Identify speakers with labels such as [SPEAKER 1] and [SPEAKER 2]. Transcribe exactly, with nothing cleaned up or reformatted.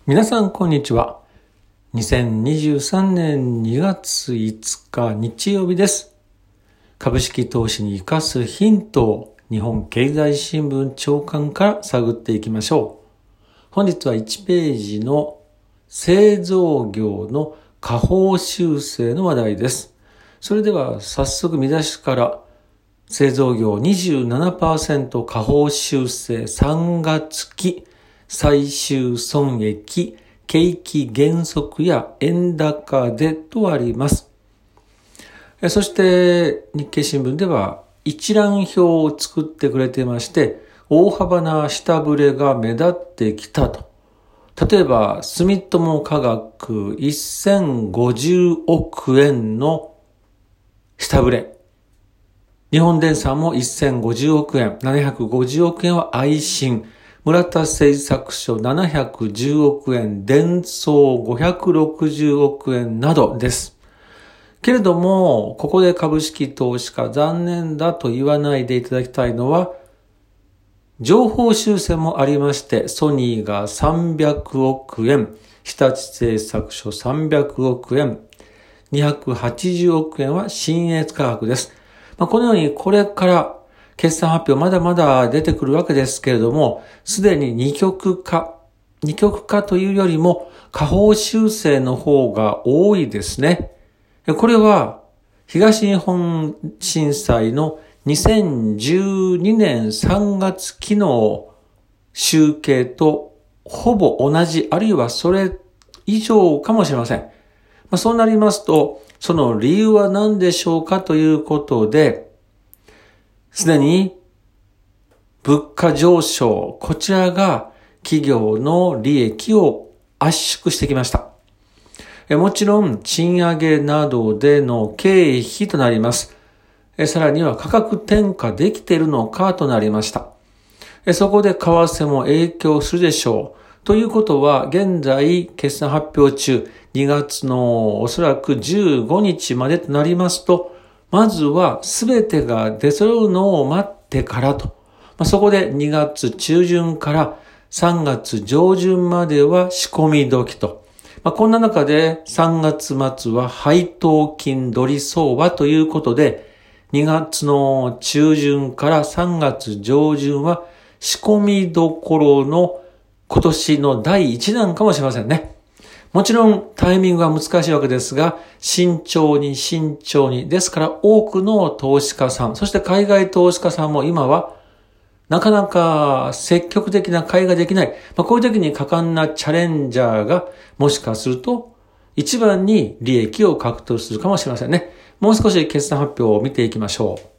[SPEAKER 1] 皆さんこんにちは。にせんにじゅうさんねんにがついつか日曜日です。株式投資に生かすヒントを日本経済新聞朝刊から探っていきましょう。本日はいちページの製造業の下方修正の話題です。それでは早速見出しから製造業 にじゅうななパーセント 下方修正さんがつ期最終損益、景気減速や円高でとあります。そして日経新聞では一覧表を作ってくれていまして、大幅な下振れが目立ってきたと。例えば、住友化学せんごじゅうおくえんの下振れ。日本電産もせんごじゅうおくえん、ななひゃくごじゅうおくえんは愛信。村田製作所ななひゃくじゅうおくえん、電装ごひゃくろくじゅうおくえんなどです。けれども、ここで株式投資家残念だと言わないでいただきたいのは、情報修正もありまして、ソニーがさんびゃくおくえん、日立製作所さんびゃくおくえん、にひゃくはちじゅうおくえんは信越化学です。まあ、このようにこれから決算発表まだまだ出てくるわけですけれども、すでに二極化、二極化というよりも下方修正の方が多いですね。これは東日本震災のにせんじゅうにねんさんがつ期の集計とほぼ同じ、あるいはそれ以上かもしれません。まあ、そうなりますと、その理由は何でしょうかということで、すでに物価上昇、こちらが企業の利益を圧縮してきました。もちろん賃上げなどでの経費となります。さらには価格転嫁できているのかとなりました。そこで為替も影響するでしょう。ということは現在決算発表中、にがつのおそらくじゅうごにちまでとなりますと、まずは全てが出揃うのを待ってからと。そこでにがつちゅうじゅんからさんがつじょうじゅんまでは仕込み時と。こんな中でさんがつまつは配当金取り相場ということで、にがつの中旬からさんがつじょうじゅんは仕込みどころの今年のだいいちだんかもしれませんね。もちろんタイミングは難しいわけですが、慎重に慎重に。ですから多くの投資家さん、そして海外投資家さんも今はなかなか積極的な買いができない。まあ、こういう時に果敢なチャレンジャーがもしかすると一番に利益を獲得するかもしれませんね。もう少し決算発表を見ていきましょう。